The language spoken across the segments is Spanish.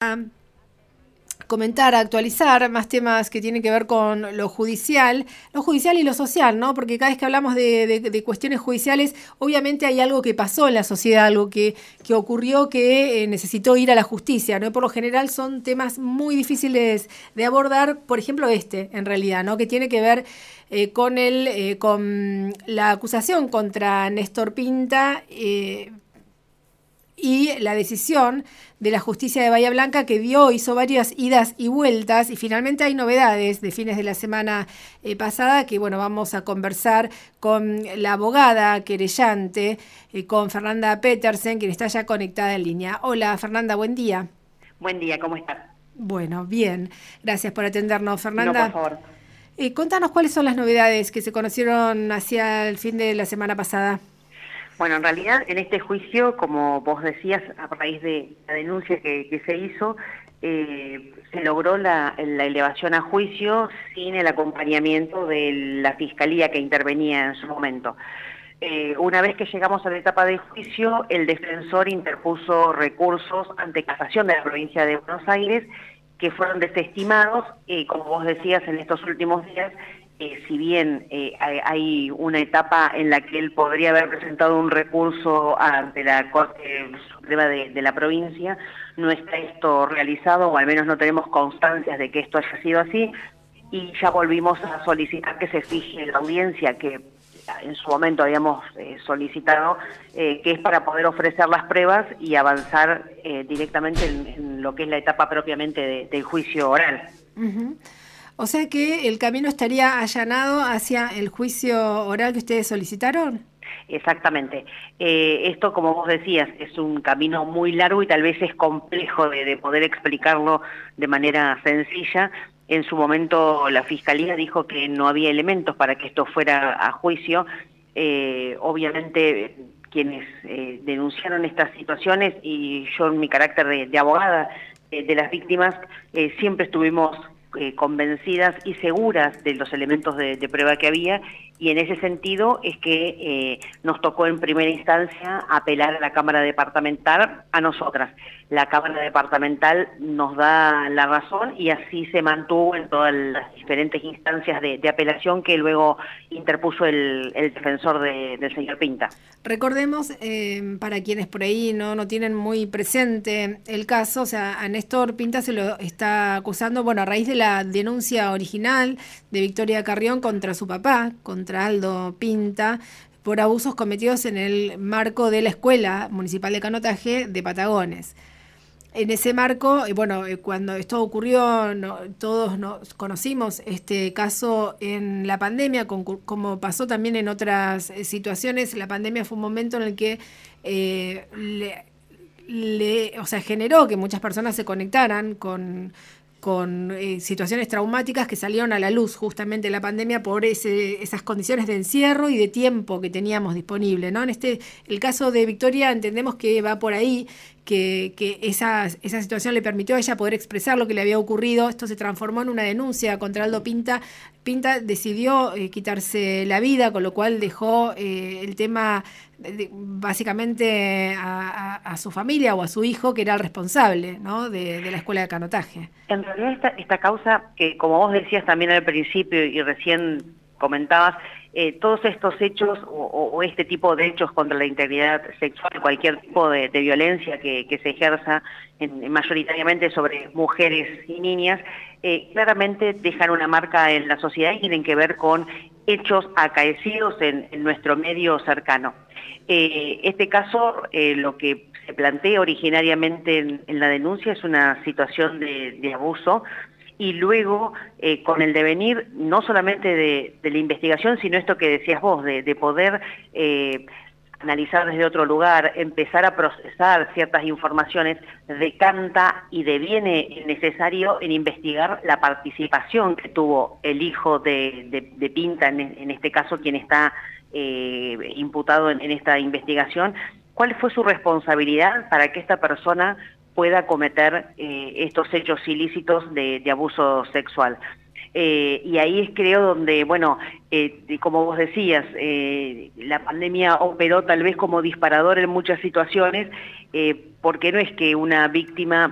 a comentar, a actualizar más temas que tienen que ver con lo judicial y lo social, ¿no? Porque cada vez que hablamos de cuestiones judiciales, obviamente hay algo que pasó en la sociedad, algo que ocurrió que necesitó ir a la justicia, ¿no? Y por lo general son temas muy difíciles de abordar, por ejemplo en realidad, ¿no? Que tiene que ver con la acusación contra Néstor Pinta y la decisión de la justicia de Bahía Blanca que hizo varias idas y vueltas y finalmente hay novedades de fines de la semana pasada que vamos a conversar con la abogada querellante, con Fernanda Petersen, quien está ya conectada en línea. Hola Fernanda, buen día. Buen día, ¿cómo estás? Bueno, bien, gracias por atendernos, Fernanda. No, por favor. Contanos cuáles son las novedades que se conocieron hacia el fin de la semana pasada. Bueno, en realidad en este juicio, como vos decías, a raíz de la denuncia que se hizo, se logró la elevación a juicio sin el acompañamiento de la fiscalía que intervenía en su momento. Una vez que llegamos a la etapa de juicio, el defensor interpuso recursos ante casación de la provincia de Buenos Aires que fueron desestimados, como vos decías, en estos últimos días. Si bien hay una etapa en la que él podría haber presentado un recurso ante la Corte Suprema de la provincia, no está esto realizado, o al menos no tenemos constancias de que esto haya sido así, y ya volvimos a solicitar que se fije la audiencia que en su momento habíamos solicitado, que es para poder ofrecer las pruebas y avanzar directamente en lo que es la etapa propiamente del juicio oral. Uh-huh. O sea que el camino estaría allanado hacia el juicio oral que ustedes solicitaron. Exactamente. Esto, como vos decías, es un camino muy largo y tal vez es complejo de poder explicarlo de manera sencilla. En su momento la Fiscalía dijo que no había elementos para que esto fuera a juicio. Obviamente quienes denunciaron estas situaciones, y yo en mi carácter de abogada de las víctimas, siempre estuvimos convencidas y seguras de los elementos de prueba que había, y en ese sentido es que nos tocó en primera instancia apelar a la Cámara Departamental, a nosotras. La Cámara Departamental nos da la razón y así se mantuvo en todas las diferentes instancias de apelación que luego interpuso el defensor del señor Pinta. Recordemos, para quienes por ahí no tienen muy presente el caso, o sea, a Néstor Pinta se lo está acusando, a raíz de la denuncia original de Victoria Carrión contra su papá, contra Aldo Pinta, por abusos cometidos en el marco de la Escuela Municipal de Canotaje de Patagones. En ese marco, cuando esto ocurrió, todos nos conocimos este caso en la pandemia, como pasó también en otras situaciones. La pandemia fue un momento en el que generó que muchas personas se conectaran con situaciones traumáticas que salieron a la luz justamente en la pandemia por esas condiciones de encierro y de tiempo que teníamos disponible, ¿no? El caso de Victoria entendemos que va por ahí, que esa situación le permitió a ella poder expresar lo que le había ocurrido. Esto se transformó en una denuncia contra Aldo Pinta. Pinta decidió quitarse la vida, con lo cual dejó el tema básicamente a su familia o a su hijo, que era el responsable, ¿no?, de la escuela de canotaje. En realidad esta causa, que como vos decías también al principio y recién comentabas, todos estos hechos o este tipo de hechos contra la integridad sexual, cualquier tipo de violencia que se ejerza mayoritariamente sobre mujeres y niñas, claramente dejan una marca en la sociedad y tienen que ver con hechos acaecidos en nuestro medio cercano. Este caso, lo que se plantea originariamente en la denuncia es una situación de abuso, y luego con el devenir no solamente de la investigación, sino esto que decías vos, de poder analizar desde otro lugar, empezar a procesar ciertas informaciones, decanta y deviene necesario en investigar la participación que tuvo el hijo de Pinta, en este caso quien está imputado en esta investigación. ¿Cuál fue su responsabilidad para que esta persona pueda cometer estos hechos ilícitos de abuso sexual? Y ahí es, creo, donde, como vos decías, la pandemia operó tal vez como disparador en muchas situaciones, porque no es que una víctima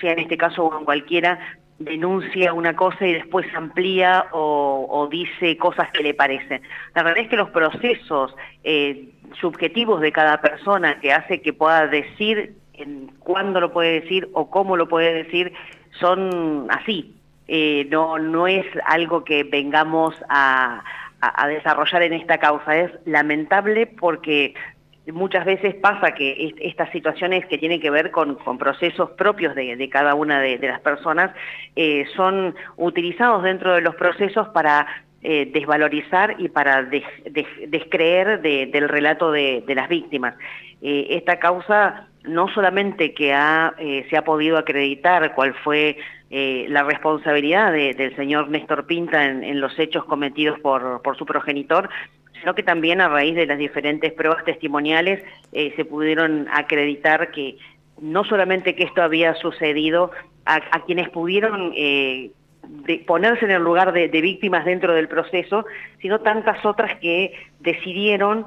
sea en este caso o en cualquiera, denuncia una cosa y después amplía o dice cosas que le parecen. La realidad es que los procesos subjetivos de cada persona que hace que pueda decir cuándo lo puede decir o cómo lo puede decir son así. No es algo que vengamos a desarrollar en esta causa. Es lamentable porque muchas veces pasa que estas situaciones que tienen que ver con procesos propios de cada una de las personas son utilizados dentro de los procesos para desvalorizar y para descreer del relato de las víctimas. Esta causa no solamente que se ha podido acreditar cuál fue la responsabilidad del señor Néstor Pinta en los hechos cometidos por su progenitor, sino que también a raíz de las diferentes pruebas testimoniales se pudieron acreditar que no solamente que esto había sucedido a quienes pudieron ponerse en el lugar de víctimas dentro del proceso, sino tantas otras que decidieron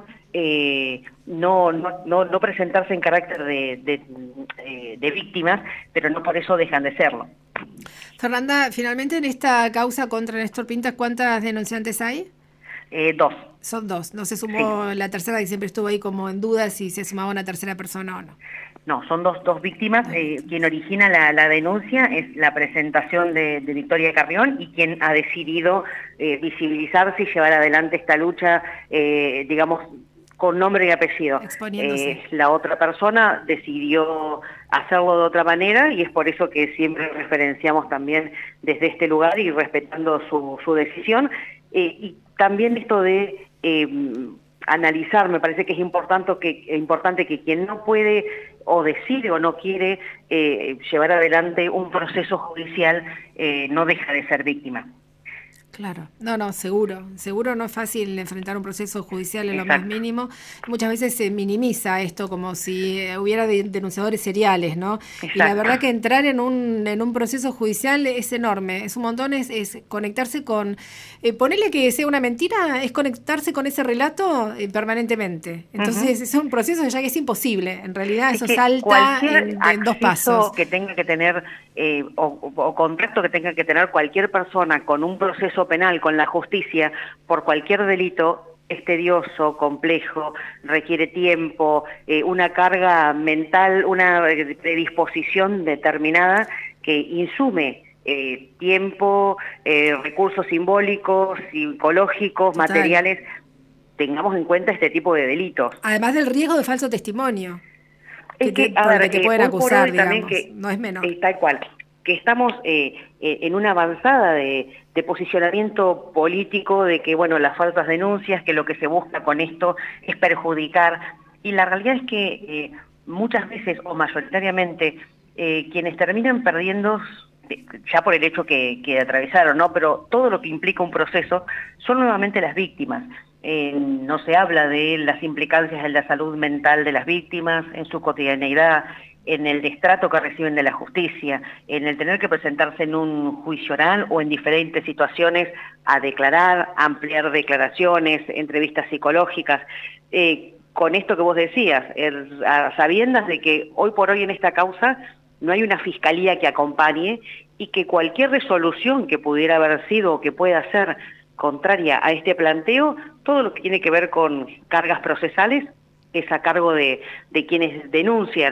no presentarse en carácter de víctimas, pero no por eso dejan de serlo. Fernanda, finalmente en esta causa contra Néstor Pinta, ¿cuántas denunciantes hay? 2. Son 2. No se sumó la tercera, que siempre estuvo ahí como en duda si se sumaba una tercera persona o no. No, son dos víctimas. Quien origina la denuncia es la presentación de Victoria Carrión, y quien ha decidido visibilizarse y llevar adelante esta lucha, digamos, con nombre y apellido. Exponiéndose. La otra persona decidió hacerlo de otra manera, y es por eso que siempre referenciamos también desde este lugar y respetando su decisión. Y también esto de analizar, me parece que es importante que quien no puede o decide o no quiere llevar adelante un proceso judicial no deja de ser víctima. Claro, no, seguro no es fácil enfrentar un proceso judicial en lo más mínimo. Muchas veces se minimiza esto como si hubiera denunciadores seriales, ¿no? Exacto. Y la verdad que entrar en un proceso judicial es enorme, es un montón, es conectarse con, ponerle que sea una mentira, es conectarse con ese relato permanentemente. Entonces es un proceso ya que es imposible, en realidad eso salta en 2 pasos. Que tenga que tener, o contacto que tenga que tener cualquier persona con un proceso penal, con la justicia, por cualquier delito, es tedioso, complejo, requiere tiempo, una carga mental, una predisposición determinada que insume tiempo, recursos simbólicos, psicológicos, total, materiales. Tengamos en cuenta este tipo de delitos. Además del riesgo de falso testimonio. Es que te pueden acusar, digamos, que, no es menor. Tal cual. Que estamos en una avanzada de posicionamiento político, de que, bueno, las falsas denuncias, que lo que se busca con esto es perjudicar, y la realidad es que muchas veces, o mayoritariamente, quienes terminan perdiendo, ya por el hecho que atravesaron, ¿no?, pero todo lo que implica un proceso, son nuevamente las víctimas. No se habla de las implicancias en la salud mental de las víctimas, en su cotidianeidad, en el destrato que reciben de la justicia, en el tener que presentarse en un juicio oral o en diferentes situaciones a declarar, ampliar declaraciones, entrevistas psicológicas. Con esto que vos decías, a sabiendas de que hoy por hoy en esta causa no hay una fiscalía que acompañe, y que cualquier resolución que pudiera haber sido o que pueda ser contraria a este planteo, todo lo que tiene que ver con cargas procesales es a cargo de quienes denuncian.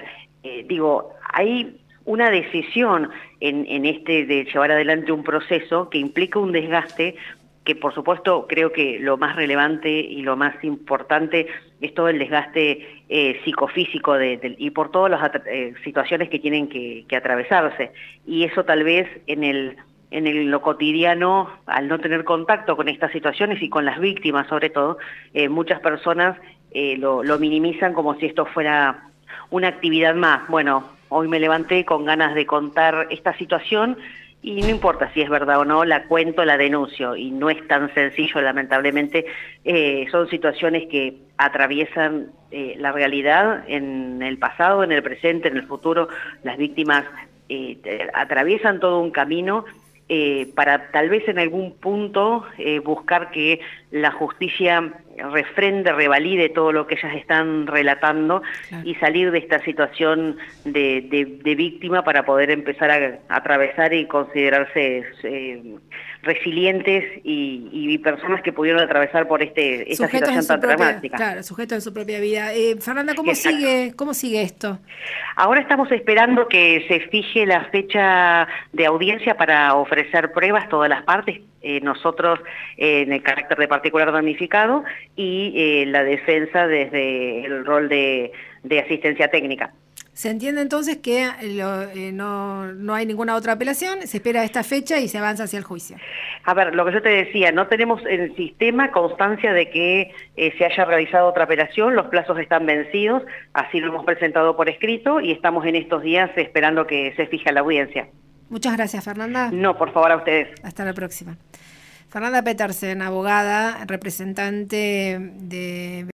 Hay una decisión en este de llevar adelante un proceso que implica un desgaste que, por supuesto, creo que lo más relevante y lo más importante es todo el desgaste psicofísico y por todas las situaciones que tienen que atravesarse. Y eso tal vez en lo cotidiano, al no tener contacto con estas situaciones y con las víctimas sobre todo, muchas personas lo minimizan como si esto fuera una actividad más. Bueno, hoy me levanté con ganas de contar esta situación y no importa si es verdad o no, la cuento, la denuncio, y no es tan sencillo, lamentablemente. Son situaciones que atraviesan la realidad en el pasado, en el presente, en el futuro. Las víctimas atraviesan todo un camino para tal vez en algún punto buscar que la justicia refrende, revalide todo lo que ellas están relatando, claro, y salir de esta situación de víctima para poder empezar a atravesar y considerarse resilientes y personas que pudieron atravesar por esta situación tan dramática. Claro, sujetos de su propia vida. Fernanda, ¿cómo sigue esto? Ahora estamos esperando que se fije la fecha de audiencia para ofrecer pruebas, todas las partes, nosotros en el carácter de particular damnificado y la defensa desde el rol de asistencia técnica. Se entiende entonces que no hay ninguna otra apelación, se espera esta fecha y se avanza hacia el juicio. A ver, lo que yo te decía, no tenemos en el sistema constancia de que se haya realizado otra apelación, los plazos están vencidos, así lo hemos presentado por escrito y estamos en estos días esperando que se fije la audiencia. Muchas gracias, Fernanda. No, por favor, a ustedes. Hasta la próxima. Fernanda Petersen, abogada, representante de